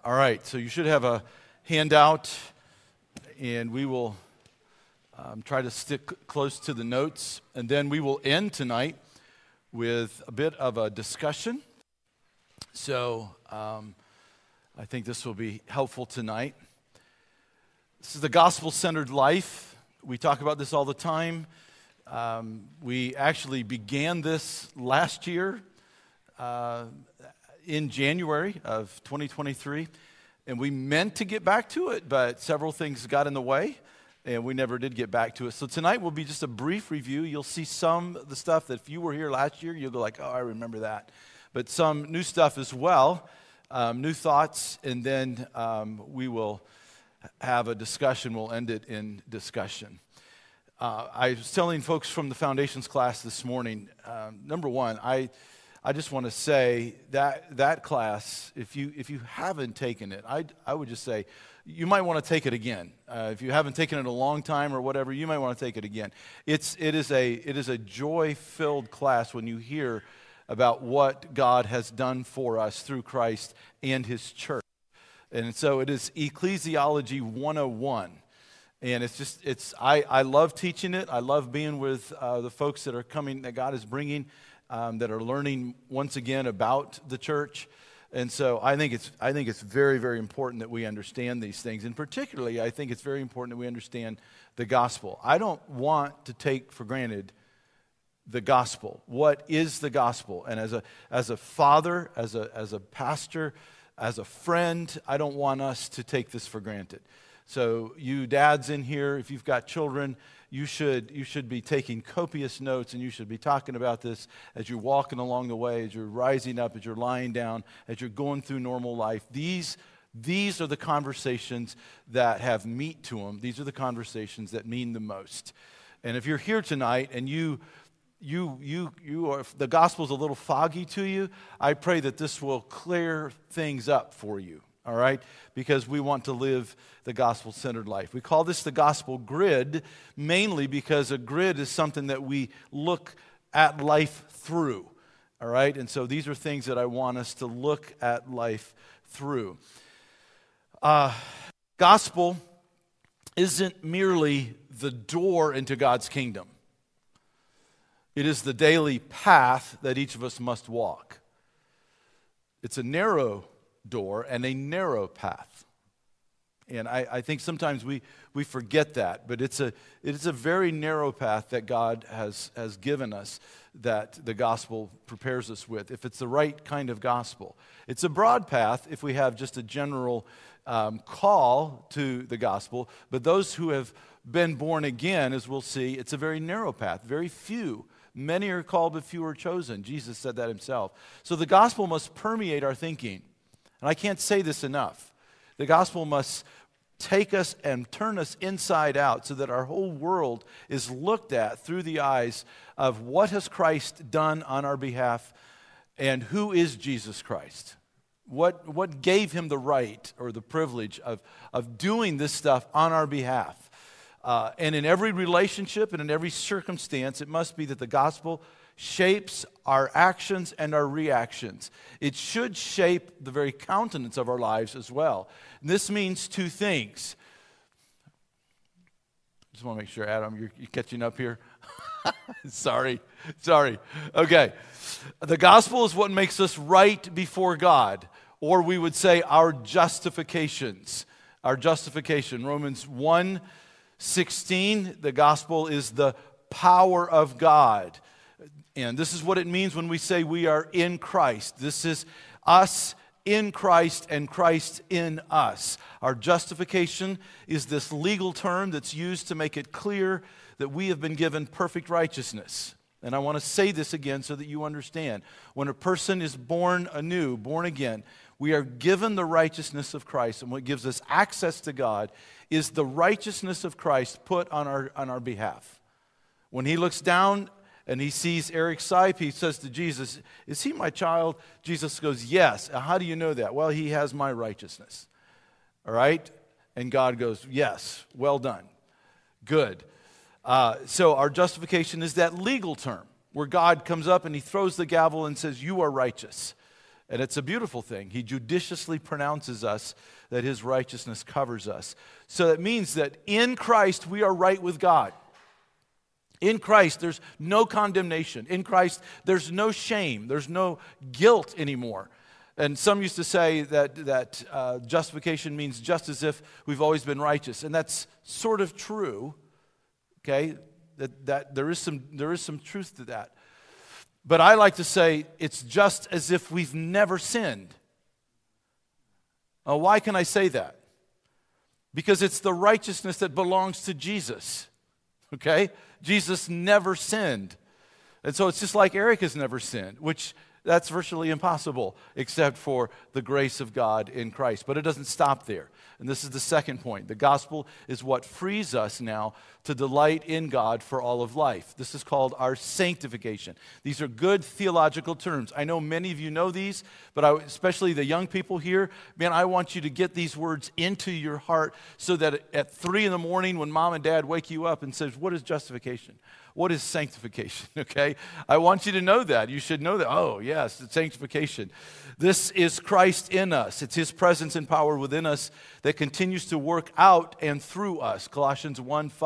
All right, so you should have a handout, and we will try to stick close to the notes, and then we will end tonight with a bit of a discussion. So I think this will be helpful tonight. This is the gospel-centered life. We talk about this all the time. We actually began this last year in January of 2023, and we meant to get back to it, but several things got in the way, and we never did get back to it. So tonight will be just a brief review. You'll see some of the stuff that if you were here last year, you'll go like, oh, I remember that. But some new stuff as well, new thoughts, and then we will have a discussion. We'll end it in discussion. I was telling folks from the Foundations class this morning, number one, I just want to say that class, if you haven't taken it, I would just say you might want to take it again. If you haven't taken it in a long time or whatever, you might want to take it again. It is a joy-filled class when you hear about what God has done for us through Christ and His church. And so it is Ecclesiology 101. And I love teaching it. I love being with the folks that are coming, that God is bringing, that are learning once again about the church. And so I think it's very, very important that we understand these things. And particularly, I think it's very important that we understand the gospel. I don't want to take for granted the gospel. What is the gospel? And as a father, as a pastor, as a friend, I don't want us to take this for granted. So you dads in here, if you've got children, you should be taking copious notes, and you should be talking about this as you're walking along the way, as you're rising up, as you're lying down, as you're going through normal life. These are the conversations that have meat to them. These are the conversations that mean the most. And if you're here tonight and you are, if the gospel's a little foggy to you, I pray that this will clear things up for you. All right? Because we want to live the gospel-centered life. We call this the gospel grid, mainly because a grid is something that we look at life through. All right? And so these are things that I want us to look at life through. Gospel isn't merely the door into God's kingdom. It is the daily path that each of us must walk. It's a narrow door and a narrow path. And I think sometimes we forget that, but it's a very narrow path that God has given us, that the gospel prepares us with, if it's the right kind of gospel. It's a broad path if we have just a general call to the gospel, but those who have been born again, as we'll see, it's a very narrow path, very few. Many are called, but few are chosen. Jesus said that himself. So the gospel must permeate our thinking. And I can't say this enough. The gospel must take us and turn us inside out so that our whole world is looked at through the eyes of what has Christ done on our behalf and who is Jesus Christ. What gave him the right or the privilege of doing this stuff on our behalf. And in every relationship and in every circumstance, it must be that the gospel shapes our actions and our reactions. It should shape the very countenance of our lives as well. And this means two things. Just want to make sure, Adam, you're catching up here. Sorry. Okay. The gospel is what makes us right before God, or we would say our justifications. Our justification. Romans 1:16, the gospel is the power of God. And this is what it means when we say we are in Christ. This is us in Christ and Christ in us. Our justification is this legal term that's used to make it clear that we have been given perfect righteousness. And I want to say this again so that you understand. When a person is born anew, born again, we are given the righteousness of Christ. And what gives us access to God is the righteousness of Christ put on our behalf. When he looks down and he sees Eric Sipe, he says to Jesus, "Is he my child?" Jesus goes, "Yes." How do you know that? "Well, he has my righteousness." All right? And God goes, "Yes, well done. Good." So our justification is that legal term where God comes up and he throws the gavel and says, "You are righteous." And it's a beautiful thing. He judiciously pronounces us that his righteousness covers us. So that means that in Christ we are right with God. In Christ there's no condemnation. In Christ there's no shame. There's no guilt anymore. And some used to say that justification means just as if we've always been righteous. And that's sort of true. Okay? That there is some truth to that. But I like to say it's just as if we've never sinned. Why can I say that? Because it's the righteousness that belongs to Jesus. Okay? Jesus never sinned. And so it's just like Eric has never sinned, which that's virtually impossible except for the grace of God in Christ. But it doesn't stop there. And this is the second point. The gospel is what frees us now to delight in God for all of life. This is called our sanctification. These are good theological terms. I know many of you know these, but especially the young people here, man, I want you to get these words into your heart so that at 3 a.m. when mom and dad wake you up and says, what is justification? What is sanctification? Okay? I want you to know that. You should know that. Oh, yes, it's sanctification. This is Christ in us. It's his presence and power within us that continues to work out and through us. Colossians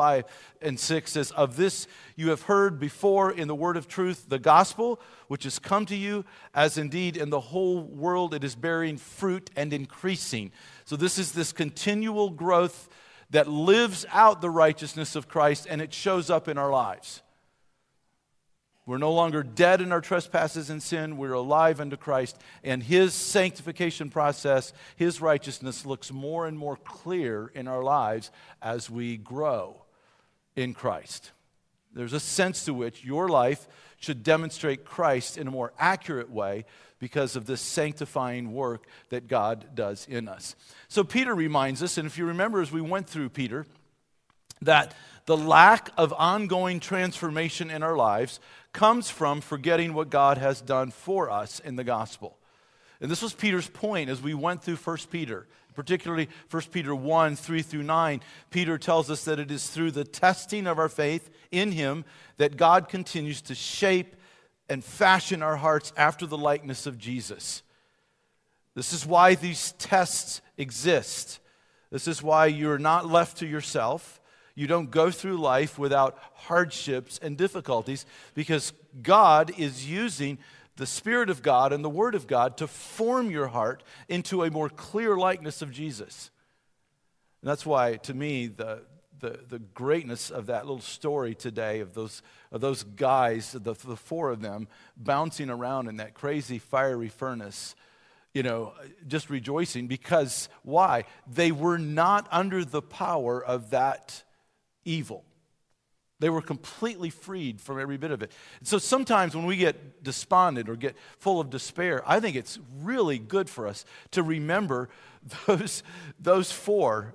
1:5-6 says, of this you have heard before in the word of truth, the gospel, which has come to you, as indeed in the whole world it is bearing fruit and increasing. So this is this continual growth that lives out the righteousness of Christ, and it shows up in our lives. We're no longer dead in our trespasses and sin. We're alive unto Christ, and his sanctification process, his righteousness looks more and more clear in our lives as we grow in Christ. There's a sense to which your life should demonstrate Christ in a more accurate way because of this sanctifying work that God does in us. So Peter reminds us, and if you remember as we went through Peter, that the lack of ongoing transformation in our lives comes from forgetting what God has done for us in the gospel. And this was Peter's point as we went through 1 Peter. Particularly 1 Peter 1:3-9, Peter tells us that it is through the testing of our faith in him that God continues to shape and fashion our hearts after the likeness of Jesus. This is why these tests exist. This is why you're not left to yourself. You don't go through life without hardships and difficulties, because God is using the Spirit of God and the Word of God to form your heart into a more clear likeness of Jesus. And that's why, to me, the greatness of that little story today of those guys, the 4 of them, bouncing around in that crazy fiery furnace, just rejoicing, because why? They were not under the power of that evil. They were completely freed from every bit of it. And so sometimes when we get despondent or get full of despair, I think it's really good for us to remember those 4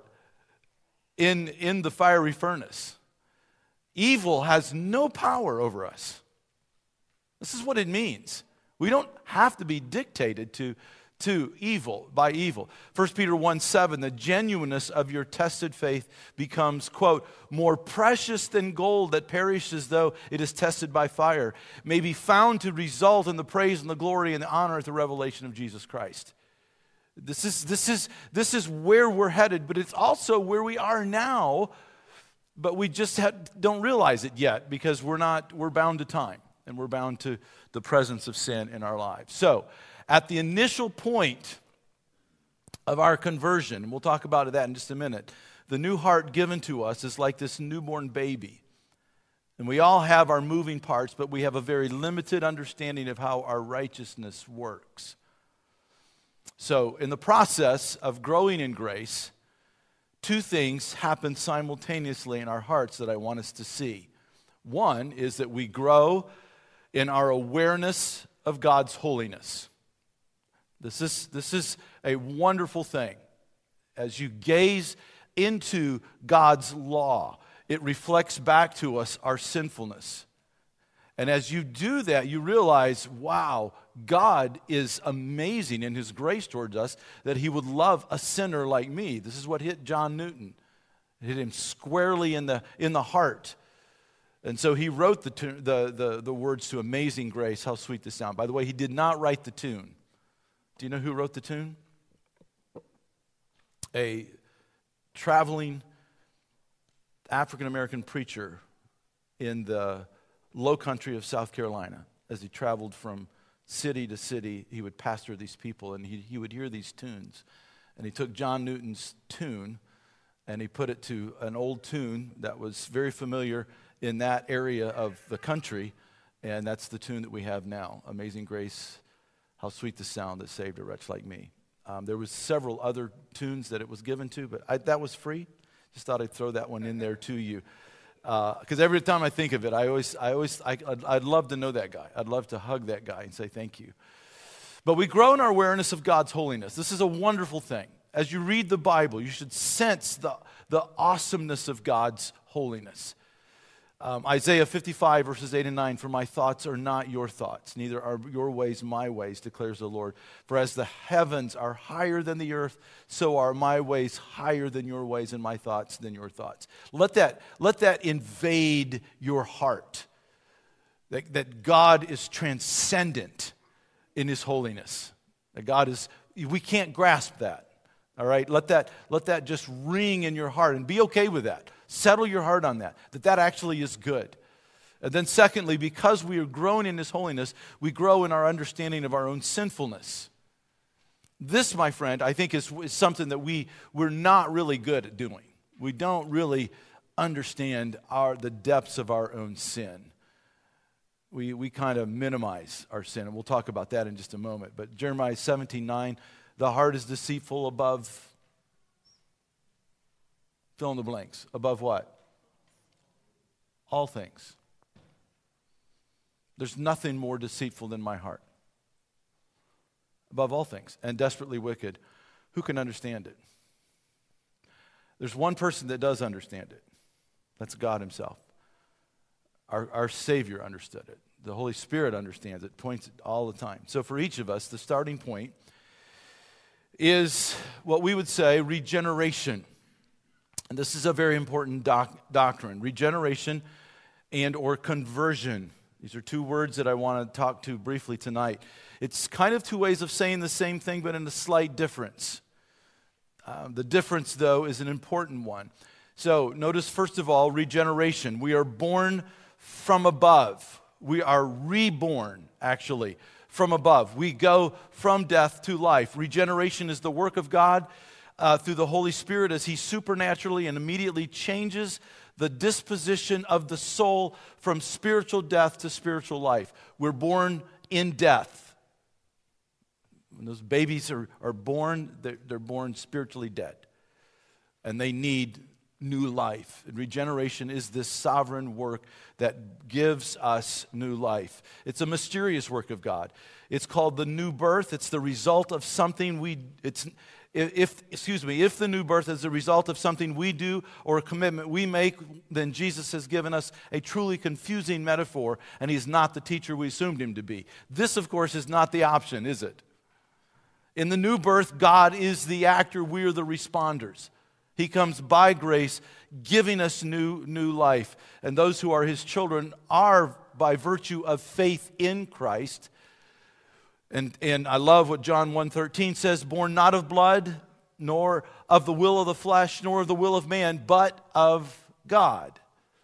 in the fiery furnace. Evil has no power over us. This is what it means. We don't have to be dictated to evil, by evil. 1 Peter 1:7, the genuineness of your tested faith becomes, quote, more precious than gold that perishes though it is tested by fire, may be found to result in the praise and the glory and the honor at the revelation of Jesus Christ. This is where we're headed, but it's also where we are now, but we just don't realize it yet because we're bound to time, and we're bound to the presence of sin in our lives. So, at the initial point of our conversion, and we'll talk about that in just a minute, the new heart given to us is like this newborn baby. And we all have our moving parts, but we have a very limited understanding of how our righteousness works. So, in the process of growing in grace, 2 things happen simultaneously in our hearts that I want us to see. One is that we grow in our awareness of God's holiness. This is a wonderful thing. As you gaze into God's law, it reflects back to us our sinfulness. And as you do that, you realize, wow, God is amazing in his grace towards us, that he would love a sinner like me. This is what hit John Newton. It hit him squarely in the heart. And so he wrote the words to Amazing Grace, how sweet the sound. By the way, he did not write the tune. Do you know who wrote the tune? A traveling African-American preacher in the low country of South Carolina. As he traveled from city to city, he would pastor these people, and he would hear these tunes. And he took John Newton's tune, and he put it to an old tune that was very familiar in that area of the country, and that's the tune that we have now, Amazing Grace, how sweet the sound that saved a wretch like me. There was several other tunes that it was given to, but that was free. Just thought I'd throw that one in there to you. Because every time I think of it, I'd love to know that guy. I'd love to hug that guy and say thank you. But we grow in our awareness of God's holiness. This is a wonderful thing. As you read the Bible, you should sense the awesomeness of God's holiness. Isaiah 55, verses 8 and 9, for my thoughts are not your thoughts, neither are your ways my ways, declares the Lord. For as the heavens are higher than the earth, so are my ways higher than your ways, and my thoughts than your thoughts. Let that invade your heart, that God is transcendent in his holiness. That we can't grasp that, all right? Let that just ring in your heart, and be okay with that. Settle your heart on that actually is good. And then secondly, because we are growing in His holiness, we grow in our understanding of our own sinfulness. This, my friend, I think is something that we're not really good at doing. We don't really understand the depths of our own sin. We kind of minimize our sin, and we'll talk about that in just a moment. But Jeremiah 17:9, the heart is deceitful above... fill in the blanks. Above what? All things. There's nothing more deceitful than my heart. Above all things. And desperately wicked. Who can understand it? There's one person that does understand it. That's God Himself. Our Savior understood it. The Holy Spirit understands it, points it all the time. So for each of us, the starting point is what we would say regeneration. And this is a very important doctrine. Regeneration and or conversion. These are two words that I want to talk to briefly tonight. It's kind of two ways of saying the same thing, but in a slight difference. The difference, though, is an important one. So notice, first of all, regeneration. We are born from above. We are reborn, actually, from above. We go from death to life. Regeneration is the work of God through the Holy Spirit as He supernaturally and immediately changes the disposition of the soul from spiritual death to spiritual life. We're born in death. When those babies are born, they're born spiritually dead. And they need new life. And regeneration is this sovereign work that gives us new life. It's a mysterious work of God. It's called the new birth. It's the result of something if the new birth is the result of something we do or a commitment we make, then Jesus has given us a truly confusing metaphor, and He's not the teacher we assumed Him to be. This, of course, is not the option, is it? In the new birth, God is the actor, we are the responders. He comes by grace, giving us new life. And those who are His children are, by virtue of faith in Christ. And I love what John 1:13 says, born not of blood, nor of the will of the flesh, nor of the will of man, but of God.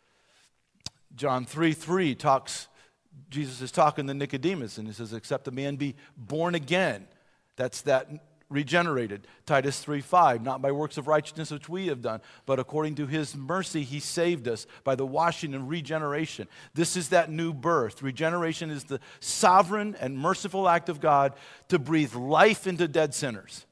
John 3:3 talks, Jesus is talking to Nicodemus, and He says, except a man be born again. That's that regenerated. Titus 3:5, not by works of righteousness which we have done, but according to His mercy He saved us by the washing and regeneration. This is that new birth. Regeneration is the sovereign and merciful act of God to breathe life into dead sinners.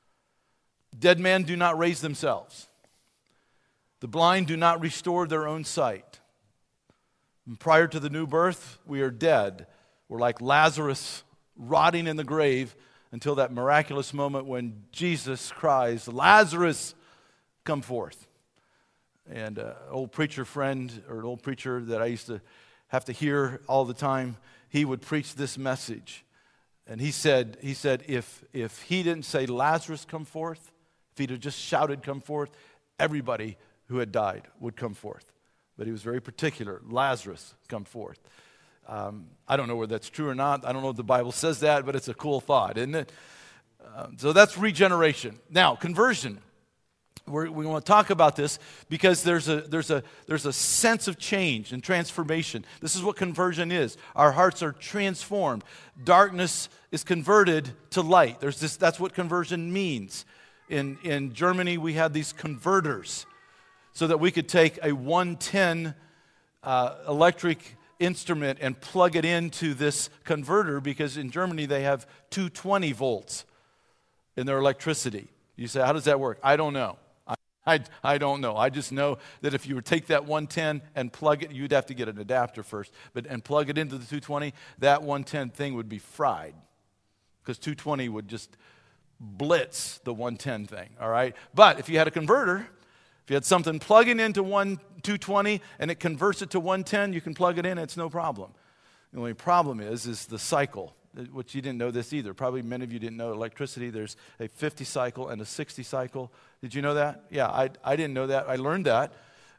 Dead men do not raise themselves. The blind do not restore their own sight. And prior to the new birth, we are dead. We're like Lazarus rotting in the grave, until that miraculous moment when Jesus cries, Lazarus, come forth. And an old preacher friend, or an old preacher that I used to have to hear all the time, he would preach this message. And he said, if he didn't say Lazarus, come forth, if he'd have just shouted, come forth, everybody who had died would come forth. But he was very particular, Lazarus, come forth. I don't know whether that's true or not. I don't know if the Bible says that, but it's a cool thought, isn't it? So that's regeneration. Now, conversion. We want to talk about this because there's a sense of change and transformation. This is what conversion is. Our hearts are transformed. Darkness is converted to light. That's what conversion means. In Germany, we had these converters so that we could take a 110 electric instrument and plug it into this converter, because in Germany they have 220 volts in their electricity. You say, how does that work? I don't know. I don't know. I just know that if you would take that 110 and plug it, you'd have to get an adapter first, and plug it into the 220, that 110 thing would be fried, because 220 would just blitz the 110 thing, all right? But if you had a converter, if you had something plugging into 220 and it converts it to 110, you can plug it in, it's no problem. The only problem is the cycle, which you didn't know this either. Probably many of you didn't know electricity. There's a 50 cycle and a 60 cycle. Did you know that? Yeah, I didn't know that. I learned that.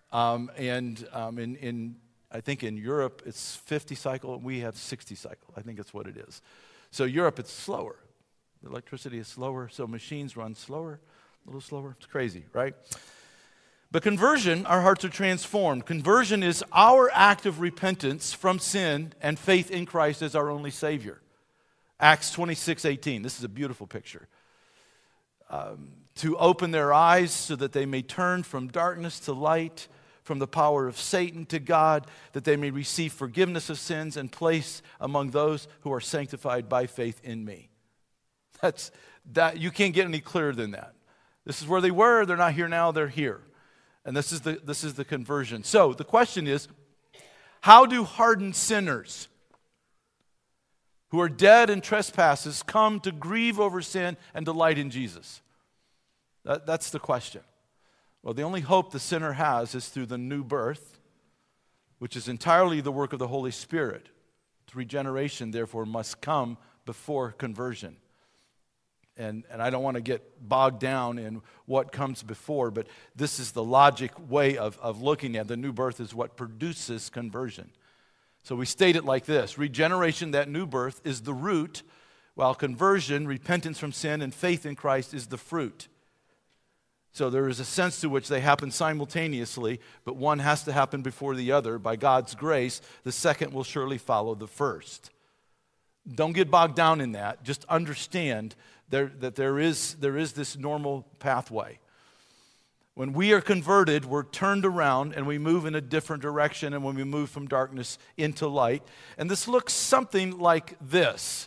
In I think in Europe it's 50 cycle. We have 60 cycle. I think that's what it is. So Europe, it's slower. The electricity is slower, so machines run slower, a little slower. It's crazy, right? But conversion, our hearts are transformed. Conversion is our act of repentance from sin and faith in Christ as our only Savior. Acts 26:18. This is a beautiful picture. To open their eyes so that they may turn from darkness to light, from the power of Satan to God, that they may receive forgiveness of sins and place among those who are sanctified by faith in me. You can't get any clearer than that. This is where they were. They're not here now. They're here. And this is the conversion. So the question is, how do hardened sinners who are dead in trespasses come to grieve over sin and delight in Jesus? That's the question. Well, the only hope the sinner has is through the new birth, which is entirely the work of the Holy Spirit. Regeneration, therefore, must come before conversion. And I don't want to get bogged down in what comes before, but this is the logic way of looking at it. The new birth is what produces conversion. So we state it like this: regeneration, that new birth, is the root, while conversion, repentance from sin and faith in Christ, is the fruit. So there is a sense to which they happen simultaneously, but one has to happen before the other. By God's grace, the second will surely follow the first. Don't get bogged down in that. Just understand that there is this normal pathway. When we are converted, we're turned around and we move in a different direction, and when we move from darkness into light. And this looks something like this.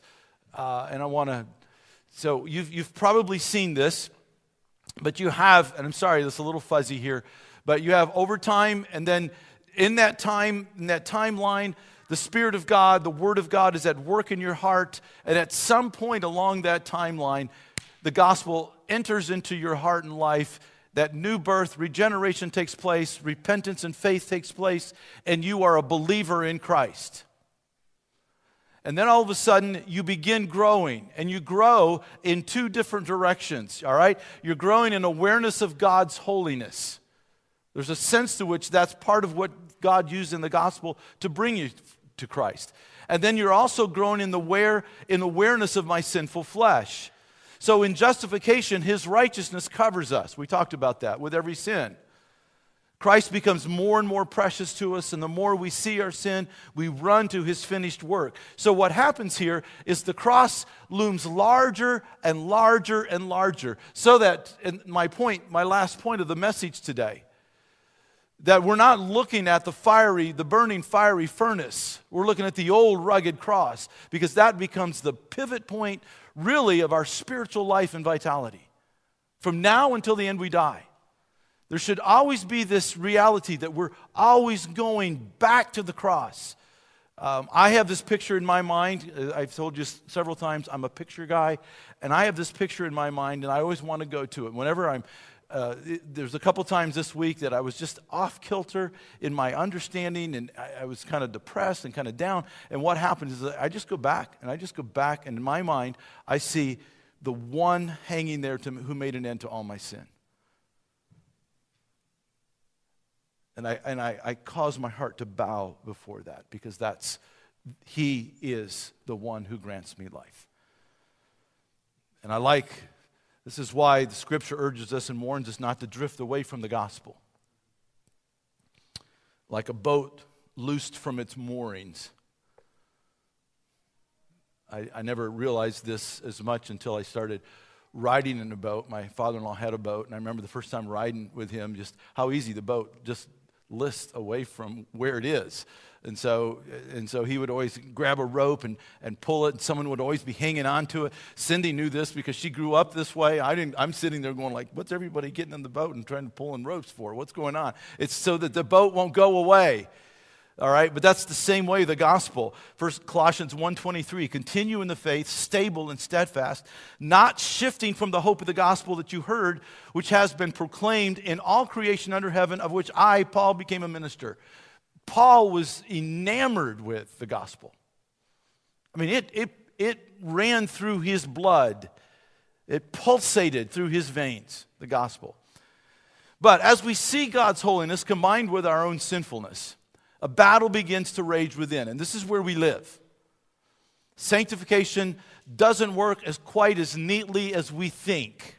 So you've probably seen this, but you have, and I'm sorry, this is a little fuzzy here, but you have over time, and then in that timeline, the Spirit of God, the Word of God is at work in your heart, and at some point along that timeline, the gospel enters into your heart and life. That new birth, regeneration takes place, repentance and faith takes place, and you are a believer in Christ. And then all of a sudden, you begin growing, and you grow in two different directions, all right? You're growing in awareness of God's holiness. There's a sense to which that's part of what God used in the gospel to bring you to Christ. And then you're also growing in awareness of my sinful flesh. So in justification, His righteousness covers us. We talked about that with every sin. Christ becomes more and more precious to us, and the more we see our sin, we run to His finished work. So what happens here is the cross looms larger and larger and larger, so that, and my last point of the message today, that we're not looking at the burning fiery furnace. We're looking at the old rugged cross, because that becomes the pivot point, really, of our spiritual life and vitality. From now until the end we die. There should always be this reality that we're always going back to the cross. I have this picture in my mind. I've told you several times I'm a picture guy, and I have this picture in my mind, and I always want to go to it. Whenever there's a couple times this week that I was just off kilter in my understanding, and I was kind of depressed and kind of down. And what happens is that I just go back, and in my mind, I see the one hanging there who made an end to all my sin. And I cause my heart to bow before that, because He is the one who grants me life. And this is why the Scripture urges us and warns us not to drift away from the gospel. Like a boat loosed from its moorings. I never realized this as much until I started riding in a boat. My father-in-law had a boat, and I remember the first time riding with him, just how easy the boat just lists away from where it is. And so he would always grab a rope and pull it, and someone would always be hanging on to it. Cindy knew this because she grew up this way. I'm sitting there going like, what's everybody getting in the boat and trying to pull in ropes for? What's going on? It's so that the boat won't go away. All right, but that's the same way the gospel. First Colossians 1:23, continue in the faith, stable and steadfast, not shifting from the hope of the gospel that you heard, which has been proclaimed in all creation under heaven, of which I, Paul, became a minister. Paul was enamored with the gospel. I mean, it ran through his blood. It pulsated through his veins, the gospel. But as we see God's holiness combined with our own sinfulness, a battle begins to rage within, and this is where we live. Sanctification doesn't work quite as neatly as we think.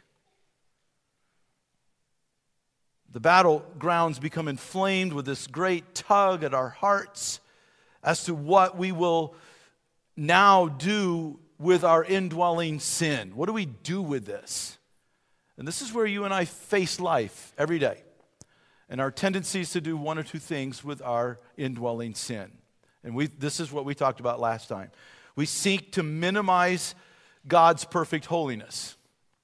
The battlegrounds become inflamed with this great tug at our hearts as to what we will now do with our indwelling sin. What do we do with this? And this is where you and I face life every day. And our tendencies to do one or two things with our indwelling sin. And this is what we talked about last time. We seek to minimize God's perfect holiness.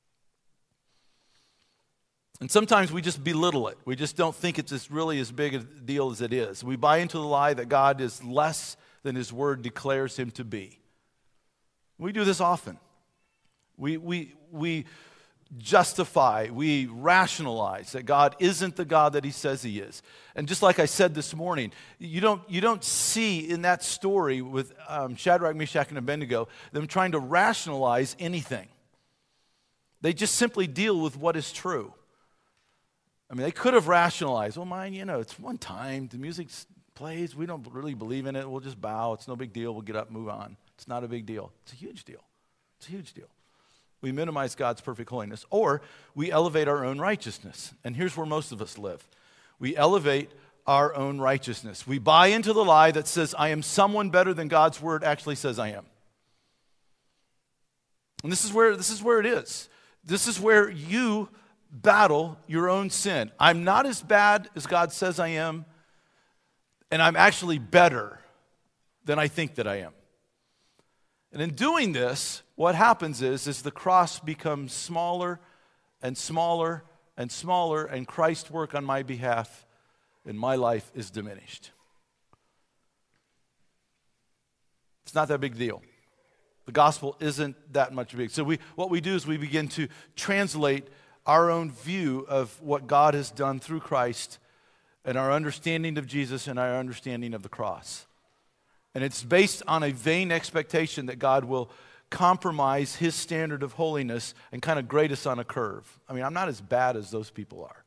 And sometimes we just belittle it. We just don't think it's really as big a deal as it is. We buy into the lie that God is less than His Word declares Him to be. We do this often. We justify, we rationalize that God isn't the God that He says He is. And just like I said this morning, you don't see in that story with Shadrach, Meshach, and Abednego them trying to rationalize anything. They just simply deal with what is true. I mean, they could have rationalized, it's one time, the music plays, we don't really believe in it, we'll just bow, it's no big deal, we'll get up and move on. It's not a big deal. It's a huge deal. It's a huge deal. We minimize God's perfect holiness, or we elevate our own righteousness. And here's where most of us live. We elevate our own righteousness. We buy into the lie that says, I am someone better than God's Word actually says I am. And this is where it is. This is where you battle your own sin. I'm not as bad as God says I am, and I'm actually better than I think that I am. And in doing this, what happens is the cross becomes smaller and smaller and smaller, and Christ's work on my behalf in my life is diminished. It's not that big deal. The gospel isn't that much big. So what we do is we begin to translate our own view of what God has done through Christ and our understanding of Jesus and our understanding of the cross. And it's based on a vain expectation that God will compromise His standard of holiness and kind of grade us on a curve. I mean, I'm not as bad as those people are.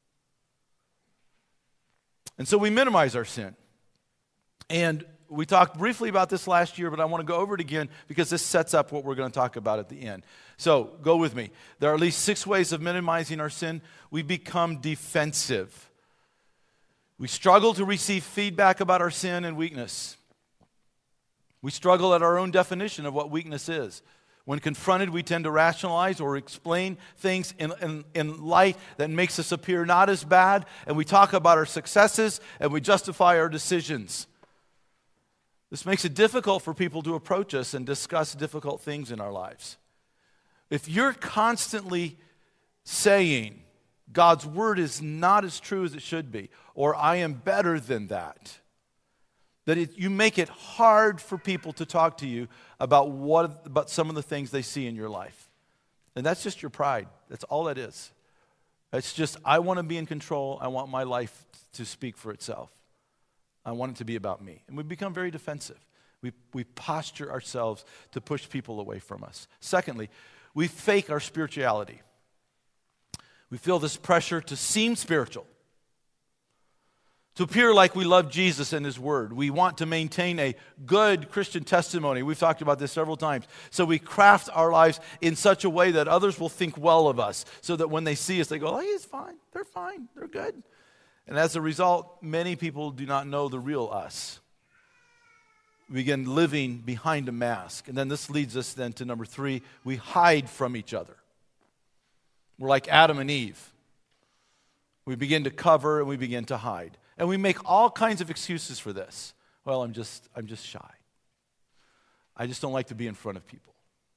And so we minimize our sin. And we talked briefly about this last year, but I want to go over it again because this sets up what we're going to talk about at the end. So go with me. There are at least 6 ways of minimizing our sin. We become defensive. We struggle to receive feedback about our sin and weakness. We struggle at our own definition of what weakness is. When confronted, we tend to rationalize or explain things in light that makes us appear not as bad, and we talk about our successes and we justify our decisions. This makes it difficult for people to approach us and discuss difficult things in our lives. If you're constantly saying, God's Word is not as true as it should be, or I am better than that, you make it hard for people to talk to you about some of the things they see in your life. And that's just your pride. That's all that is. It's just, I want to be in control. I want my life to speak for itself. I want it to be about me. And we become very defensive. We posture ourselves to push people away from us. Secondly, we fake our spirituality. We feel this pressure to seem spiritual, to appear like we love Jesus and His Word. We want to maintain a good Christian testimony. We've talked about this several times. So we craft our lives in such a way that others will think well of us, so that when they see us, they go, hey, it's fine, they're good. And as a result, many people do not know the real us. We begin living behind a mask. And then this leads us then to number 3, we hide from each other. We're like Adam and Eve. We begin to cover and we begin to hide. And we make all kinds of excuses for this. Well, I'm just shy. I just don't like to be in front of people.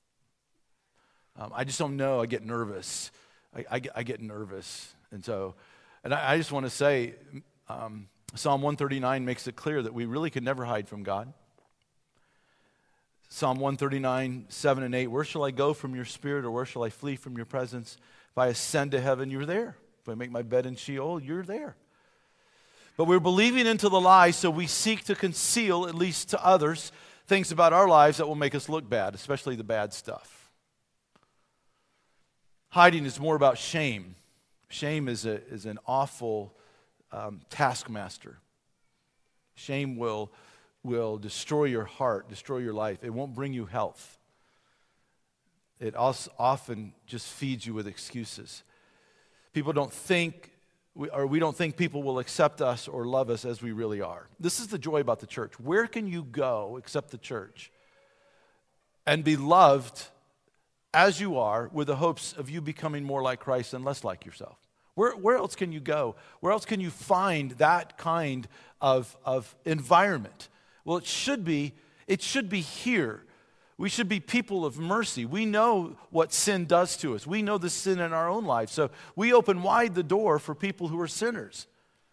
I just don't know. I get nervous. I get nervous. And I just want to say, Psalm 139 makes it clear that we really can never hide from God. Psalm 139, 7 and 8, where shall I go from your spirit, or where shall I flee from your presence? If I ascend to heaven, you're there. If I make my bed in Sheol, you're there. But we're believing into the lie, so we seek to conceal, at least to others, things about our lives that will make us look bad, especially the bad stuff. Hiding is more about shame. Shame is an awful taskmaster. Shame will destroy your heart, destroy your life. It won't bring you health. It also often just feeds you with excuses. People don't think, we don't think people will accept us or love us as we really are. This is the joy about the church. Where can you go except the church and be loved as you are, with the hopes of you becoming more like Christ and less like yourself? Where else can you go? Where else can you find that kind of environment? Well, it should be here. We should be people of mercy. We know what sin does to us. We know the sin in our own lives. So we open wide the door for people who are sinners.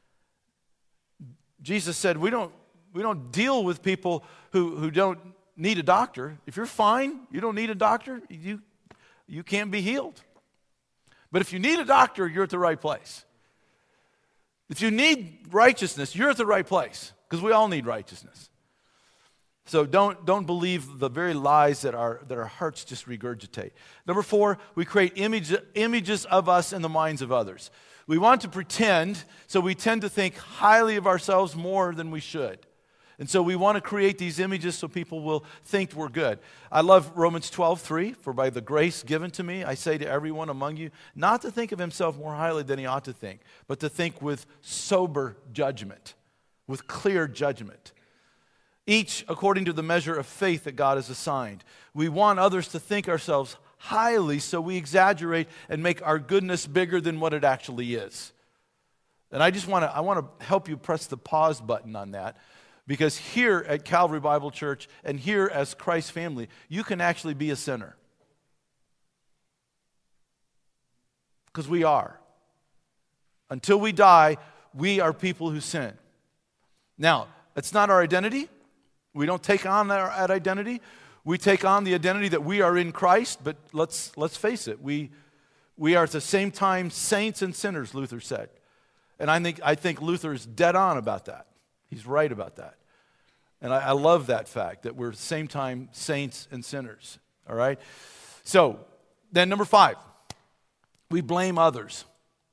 Jesus said, we don't deal with people who don't need a doctor. If you're fine, you don't need a doctor, you can't be healed. But if you need a doctor, you're at the right place. If you need righteousness, you're at the right place, because we all need righteousness. So don't believe the very lies that our hearts just regurgitate. Number 4, we create images of us in the minds of others. We want to pretend, so we tend to think highly of ourselves more than we should. And so we want to create these images so people will think we're good. I love Romans 12:3, for by the grace given to me, I say to everyone among you, not to think of himself more highly than he ought to think, but to think with sober judgment, with clear judgment. Each according to the measure of faith that God has assigned. We want others to think ourselves highly, so we exaggerate and make our goodness bigger than what it actually is. And I want to help you press the pause button on that, because here at Calvary Bible Church and here as Christ's family, you can actually be a sinner. Because we are. Until we die, we are people who sin. Now, it's not our identity. We don't take on that identity. We take on the identity that we are in Christ, but let's face it. We are at the same time saints and sinners, Luther said. And I think Luther is dead on about that. He's right about that. And I love that fact, that we're at the same time saints and sinners. All right? So, then number 5, we blame others.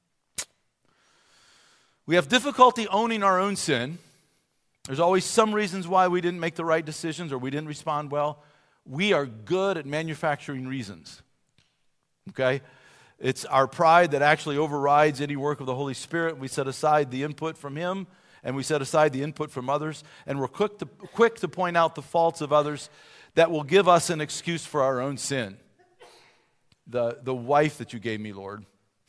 We have difficulty owning our own sin. There's always some reasons why we didn't make the right decisions or we didn't respond well. We are good at manufacturing reasons. Okay? It's our pride that actually overrides any work of the Holy Spirit. We set aside the input from Him, and we set aside the input from others, and we're quick to point out the faults of others that will give us an excuse for our own sin. The wife that you gave me, Lord.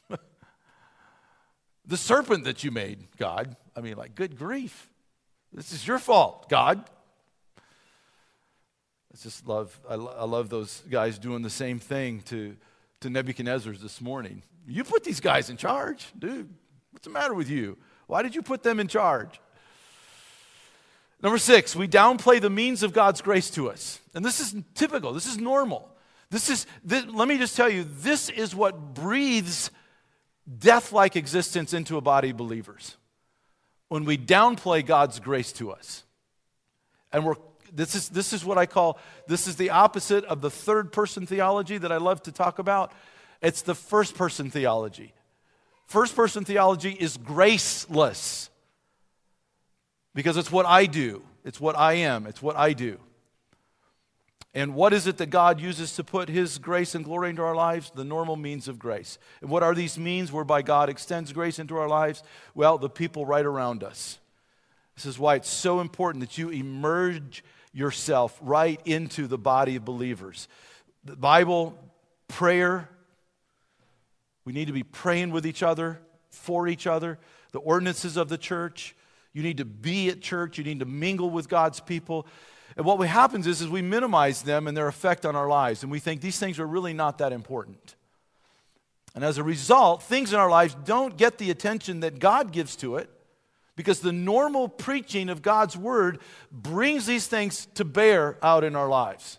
The serpent that you made, God. I mean, like, good grief. This is your fault, God. I love those guys doing the same thing to Nebuchadnezzar this morning. You put these guys in charge, dude. What's the matter with you? Why did you put them in charge? Number 6, we downplay the means of God's grace to us. And this is typical. This is normal. Let me just tell you, this is what breathes death-like existence into a body of believers. When we downplay God's grace to us. And this is what I call, this is the opposite of the third-person theology that I love to talk about. It's the first-person theology. First-person theology is graceless. Because it's what I do. It's what I am. It's what I do. And what is it that God uses to put His grace and glory into our lives? The normal means of grace. And what are these means whereby God extends grace into our lives? Well, the people right around us. This is why it's so important that you emerge yourself right into the body of believers. The Bible, prayer, we need to be praying with each other, for each other. The ordinances of the church, you need to be at church, you need to mingle with God's people. And what happens is we minimize them and their effect on our lives, and we think these things are really not that important. And as a result, things in our lives don't get the attention that God gives to it, because the normal preaching of God's Word brings these things to bear out in our lives.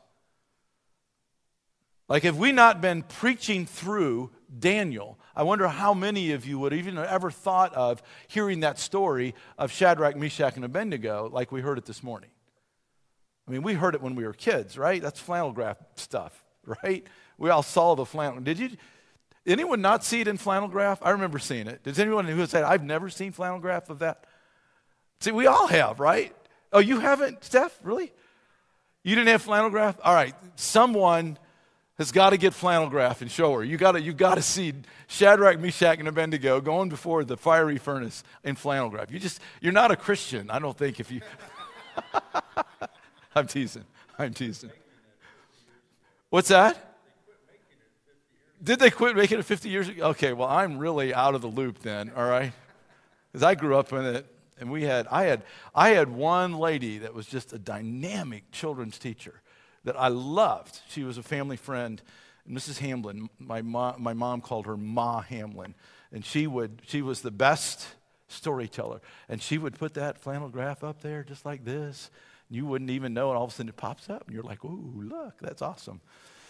Like, if we not been preaching through Daniel, I wonder how many of you would even ever thought of hearing that story of Shadrach, Meshach, and Abednego like we heard it this morning. I mean, we heard it when we were kids, right? That's flannel graph stuff, right? We all saw the flannel. Did anyone not see it in flannel graph? I remember seeing it. Does anyone who said, I've never seen flannel graph of that? See, we all have, right? Oh, you haven't, Steph? Really? You didn't have flannel graph? All right, someone has got to get flannel graph and show her. You got to see Shadrach, Meshach, and Abednego going before the fiery furnace in flannel graph. You're not a Christian, I don't think, if you... I'm teasing. What's that? Did they quit making it 50 years ago? Okay, well, I'm really out of the loop then, all right? Because I grew up in it, and I had one lady that was just a dynamic children's teacher that I loved. She was a family friend, Mrs. Hamlin. My mom called her Ma Hamlin, and she was the best storyteller, and she would put that flannel graph up there just like this. You wouldn't even know, and all of a sudden it pops up, and you're like, ooh, look, that's awesome.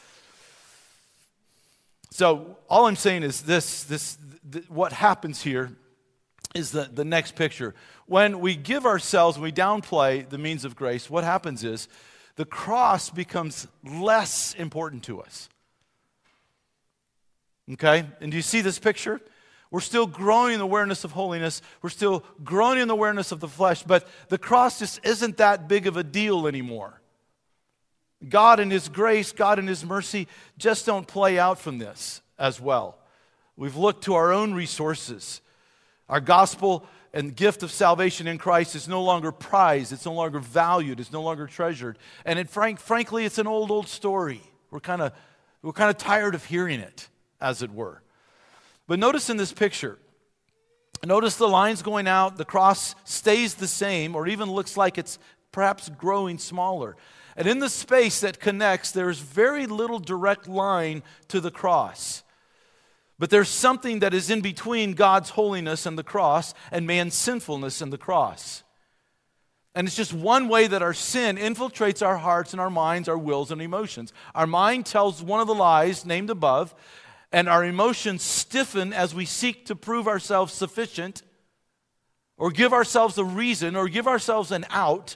So all I'm saying is this what happens here is the next picture. When we give ourselves, when we downplay the means of grace, what happens is the cross becomes less important to us. Okay? And do you see this picture? We're still growing in the awareness of holiness. We're still growing in the awareness of the flesh, but the cross just isn't that big of a deal anymore. God in His grace, God in His mercy just don't play out from this as well. We've looked to our own resources. Our gospel and gift of salvation in Christ is no longer prized. It's no longer valued. It's no longer treasured. And frankly, it's an old story. We're kind of tired of hearing it, as it were. But notice in this picture, notice the lines going out, the cross stays the same, or even looks like it's perhaps growing smaller. And in the space that connects, there's very little direct line to the cross. But there's something that is in between God's holiness and the cross and man's sinfulness and the cross. And it's just one way that our sin infiltrates our hearts and our minds, our wills and emotions. Our mind tells one of the lies named above, and our emotions stiffen as we seek to prove ourselves sufficient, or give ourselves a reason, or give ourselves an out,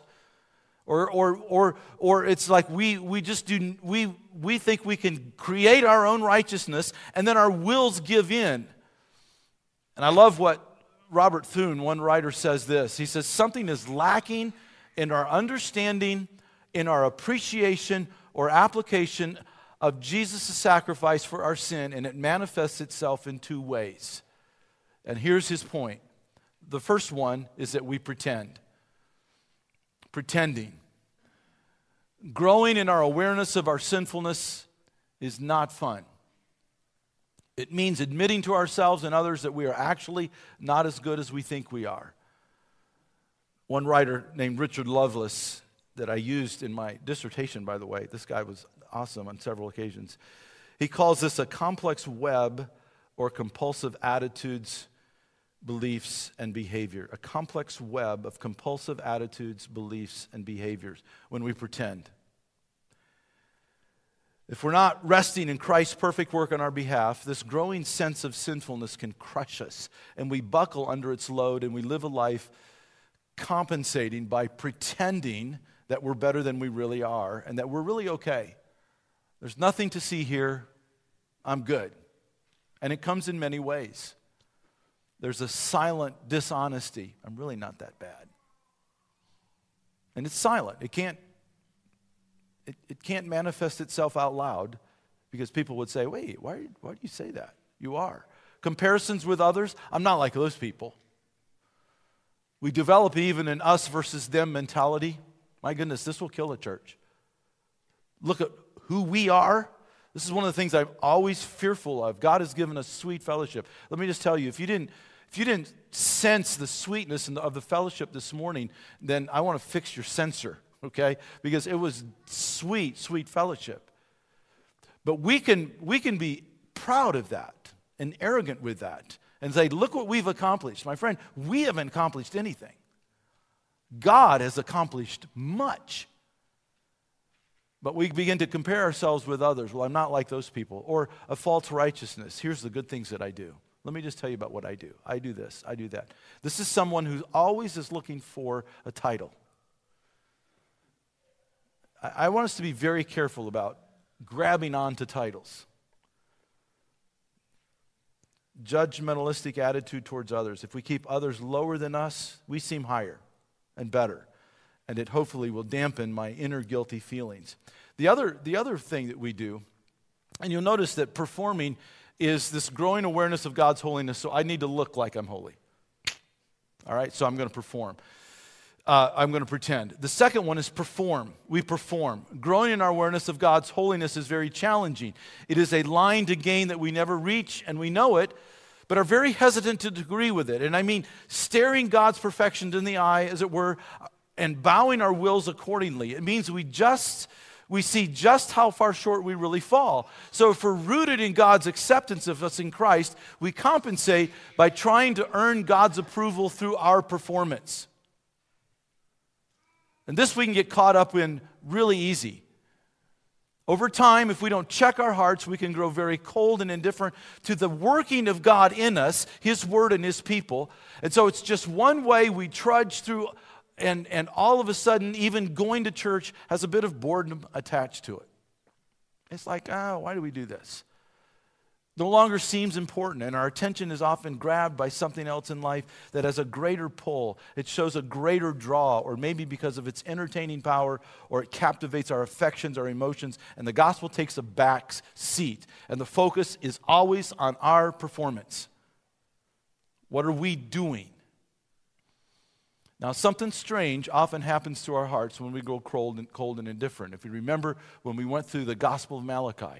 or it's like we think we can create our own righteousness, and then our wills give in. And I love what Robert Thune, one writer, says this. He says, something is lacking in our understanding, in our appreciation or application of Jesus' sacrifice for our sin, and it manifests itself in two ways. And here's his point. The first one is that we pretend. Pretending. Growing in our awareness of our sinfulness is not fun. It means admitting to ourselves and others that we are actually not as good as we think we are. One writer named Richard Lovelace, that I used in my dissertation, by the way, this guy was awesome on several occasions. He calls this a complex web or compulsive attitudes, beliefs, and behavior. A complex web of compulsive attitudes, beliefs, and behaviors when we pretend. If we're not resting in Christ's perfect work on our behalf, this growing sense of sinfulness can crush us, and we buckle under its load, and we live a life compensating by pretending that we're better than we really are and that we're really okay. There's nothing to see here. I'm good. And it comes in many ways. There's a silent dishonesty. I'm really not that bad. And it's silent. It can't manifest itself out loud because people would say, wait, why do you say that? You are. Comparisons with others, I'm not like those people. We develop even an us versus them mentality. My goodness, this will kill a church. Look at who we are. This is one of the things I'm always fearful of. God has given us sweet fellowship. Let me just tell you, if you didn't sense the sweetness of the fellowship this morning, then I want to fix your sensor, okay? Because it was sweet, sweet fellowship. But we can be proud of that and arrogant with that and say, look what we've accomplished. My friend, we haven't accomplished anything. God has accomplished much. But we begin to compare ourselves with others. Well, I'm not like those people. Or a false righteousness. Here's the good things that I do. Let me just tell you about what I do. I do this. I do that. This is someone who always is looking for a title. I want us to be very careful about grabbing onto titles. Judgmentalistic attitude towards others. If we keep others lower than us, we seem higher and better. And it hopefully will dampen my inner guilty feelings. The other thing that we do, and you'll notice that performing is this growing awareness of God's holiness, so I need to look like I'm holy. All right, so I'm going to perform. I'm going to pretend. The second one is perform. We perform. Growing in our awareness of God's holiness is very challenging. It is a line to gain that we never reach, and we know it, but are very hesitant to agree with it. And I mean staring God's perfections in the eye, as it were, and bowing our wills accordingly. It means we see just how far short we really fall. So if we're rooted in God's acceptance of us in Christ, we compensate by trying to earn God's approval through our performance. And this we can get caught up in really easy. Over time, if we don't check our hearts, we can grow very cold and indifferent to the working of God in us, His Word and His people. And so it's just one way we trudge through. And all of a sudden, even going to church has a bit of boredom attached to it. It's like, why do we do this? No longer seems important, and our attention is often grabbed by something else in life that has a greater pull. It shows a greater draw, or maybe because of its entertaining power, or it captivates our affections, our emotions, and the gospel takes a back seat, and the focus is always on our performance. What are we doing? Now, something strange often happens to our hearts when we grow cold and indifferent. If you remember when we went through the Gospel of Malachi,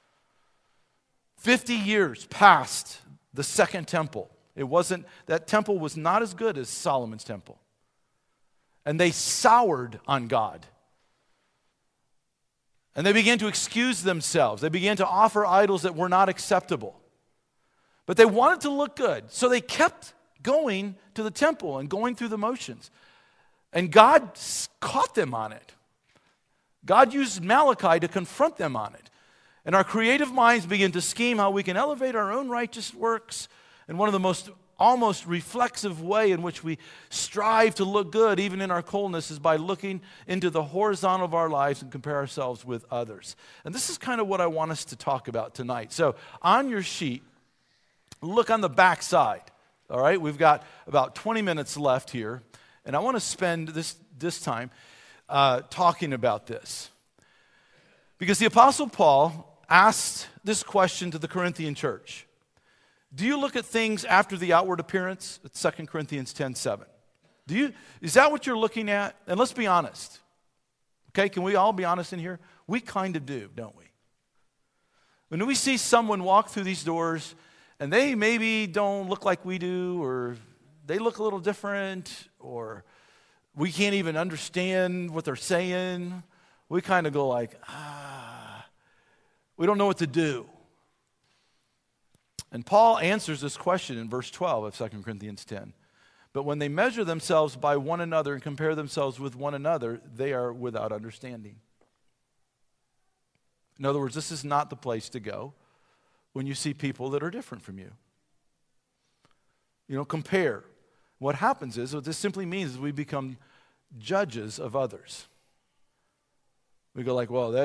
50 years past the second temple. That temple was not as good as Solomon's temple. And they soured on God. And they began to excuse themselves. They began to offer idols that were not acceptable. But they wanted to look good, so they kept going to the temple and going through the motions. And God caught them on it. God used Malachi to confront them on it. And our creative minds begin to scheme how we can elevate our own righteous works. And one of the most almost reflexive way in which we strive to look good, even in our coldness, is by looking into the horizontal of our lives and compare ourselves with others. And this is kind of what I want us to talk about tonight. So on your sheet, look on the back side. All right, we've got about 20 minutes left here, and I want to spend this time talking about this. Because the Apostle Paul asked this question to the Corinthian church. Do you look at things after the outward appearance? It's 2 Corinthians 10:7. Is that what you're looking at? And let's be honest. Okay, can we all be honest in here? We kind of do, don't we? When we see someone walk through these doors and they maybe don't look like we do, or they look a little different, or we can't even understand what they're saying, we kind of go like, we don't know what to do. And Paul answers this question in verse 12 of 2 Corinthians 10. But when they measure themselves by one another and compare themselves with one another, they are without understanding. In other words, this is not the place to go when you see people that are different from you. Compare. What happens is, what this simply means is we become judges of others. We go like, well,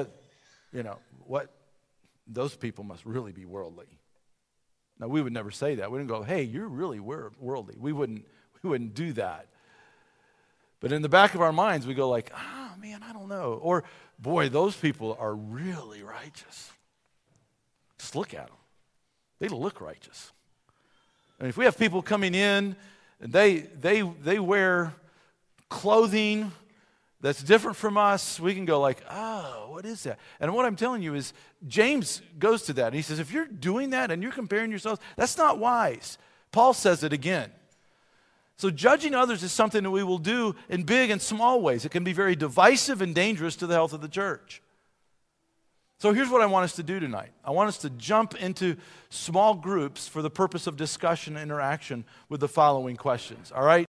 those people must really be worldly. Now, we would never say that. We wouldn't go, hey, you're really worldly. We wouldn't do that. But in the back of our minds, we go like, oh, man, I don't know. Or, boy, those people are really righteous. Just look at them. They look righteous. And if we have people coming in and they wear clothing that's different from us, we can go like, oh, what is that? And what I'm telling you is James goes to that. And he says, if you're doing that and you're comparing yourselves, that's not wise. Paul says it again. So judging others is something that we will do in big and small ways. It can be very divisive and dangerous to the health of the church. So here's what I want us to do tonight. I want us to jump into small groups for the purpose of discussion and interaction with the following questions, all right?